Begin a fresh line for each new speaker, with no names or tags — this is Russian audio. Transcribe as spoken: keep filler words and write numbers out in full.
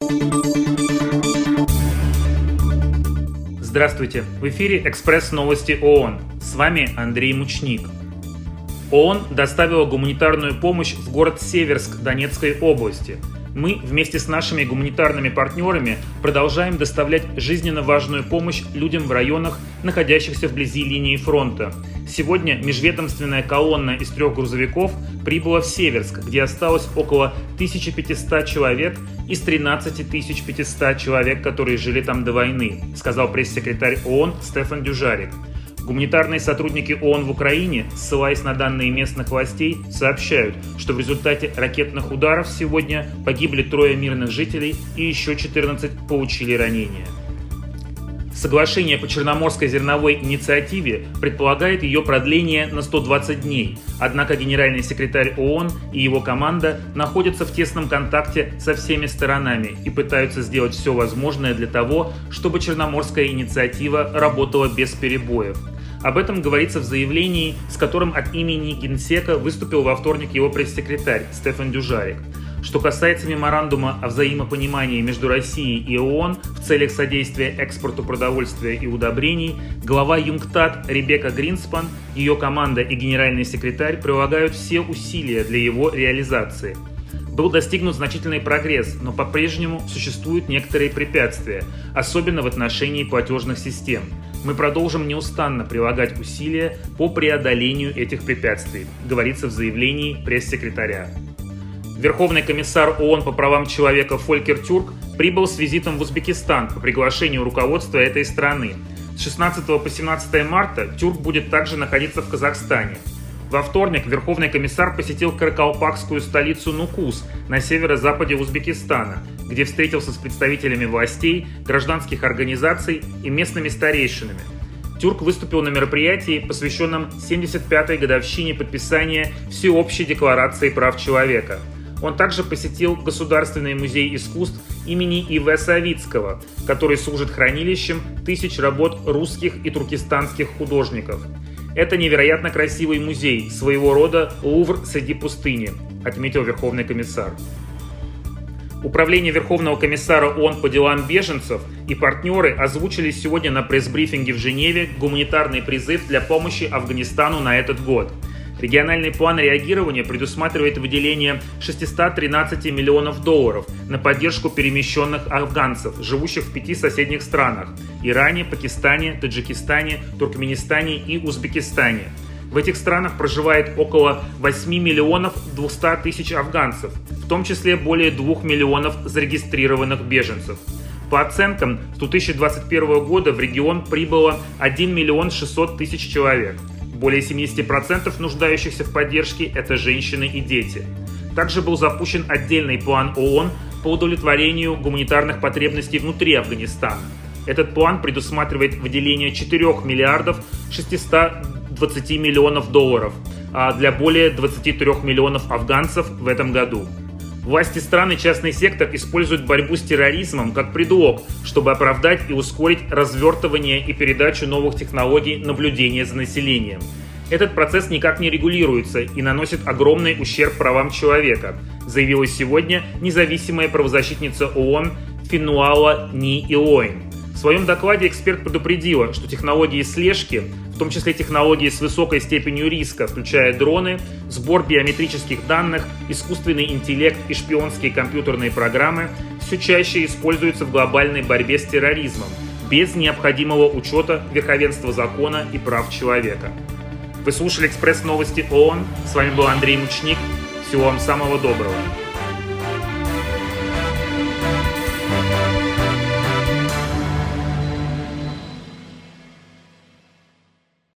Здравствуйте! В эфире «Экспресс-новости ООН». С вами Андрей Мучник. ООН доставила гуманитарную помощь в город Северск Донецкой области. Мы вместе с нашими гуманитарными партнерами продолжаем доставлять жизненно важную помощь людям в районах, находящихся вблизи линии фронта. Сегодня межведомственная колонна из трех грузовиков прибыла в Северск, где осталось около тысячи пятисот человек из тринадцати тысяч пятисот человек, которые жили там до войны, сказал пресс-секретарь ООН Стефан Дюжарик. Гуманитарные сотрудники ООН в Украине, ссылаясь на данные местных властей, сообщают, что в результате ракетных ударов сегодня погибли трое мирных жителей и еще четырнадцать получили ранения. Соглашение по Черноморской зерновой инициативе предполагает ее продление на сто двадцать дней, однако генеральный секретарь ООН и его команда находятся в тесном контакте со всеми сторонами и пытаются сделать все возможное для того, чтобы Черноморская инициатива работала без перебоев. Об этом говорится в заявлении, с которым от имени Генсека выступил во вторник его пресс-секретарь Стефан Дюжарик. Что касается меморандума о взаимопонимании между Россией и ООН в целях содействия экспорту продовольствия и удобрений, глава ЮНКТАД Ребекка Гринспан, ее команда и генеральный секретарь прилагают все усилия для его реализации. Был достигнут значительный прогресс, но по-прежнему существуют некоторые препятствия, особенно в отношении платежных систем. Мы продолжим неустанно прилагать усилия по преодолению этих препятствий, говорится в заявлении пресс-секретаря. Верховный комиссар ООН по правам человека Фолькер Тюрк прибыл с визитом в Узбекистан по приглашению руководства этой страны. С шестнадцатого по семнадцатое марта Тюрк будет также находиться в Казахстане. Во вторник Верховный комиссар посетил каракалпакскую столицу Нукус на северо-западе Узбекистана, где встретился с представителями властей, гражданских организаций и местными старейшинами. Тюрк выступил на мероприятии, посвященном семьдесят пятой годовщине подписания Всеобщей декларации прав человека. Он также посетил Государственный музей искусств имени И В Савицкого, который служит хранилищем тысяч работ русских и туркестанских художников. Это невероятно красивый музей, своего рода Лувр среди пустыни, отметил Верховный комиссар. Управление Верховного комиссара ООН по делам беженцев и партнеры озвучили сегодня на пресс-брифинге в Женеве гуманитарный призыв для помощи Афганистану на этот год. Региональный план реагирования предусматривает выделение шестисот тринадцати миллионов долларов на поддержку перемещенных афганцев, живущих в пяти соседних странах – Иране, Пакистане, Таджикистане, Туркменистане и Узбекистане. В этих странах проживает около восьми миллионов двухсот тысяч афганцев, в том числе более двух миллионов зарегистрированных беженцев. По оценкам, с две тысячи двадцать первого года в регион прибыло один миллион шестьсот тысяч человек. Более семидесяти процентов нуждающихся в поддержке – это женщины и дети. Также был запущен отдельный план ООН по удовлетворению гуманитарных потребностей внутри Афганистана. Этот план предусматривает выделение четырёх миллиардов шестисот двадцати миллионов долларов для более двадцати трёх миллионов афганцев в этом году. Власти стран и частный сектор используют борьбу с терроризмом как предлог, чтобы оправдать и ускорить развертывание и передачу новых технологий наблюдения за населением. Этот процесс никак не регулируется и наносит огромный ущерб правам человека, заявила сегодня независимая правозащитница ООН Финуала Ни Илоин. В своем докладе эксперт предупредила, что технологии слежки, в том числе технологии с высокой степенью риска, включая дроны, сбор биометрических данных, искусственный интеллект и шпионские компьютерные программы, все чаще используются в глобальной борьбе с терроризмом, без необходимого учета верховенства закона и прав человека. Вы слушали «Экспресс-новости ООН». С вами был Андрей Мучник. Всего вам самого доброго.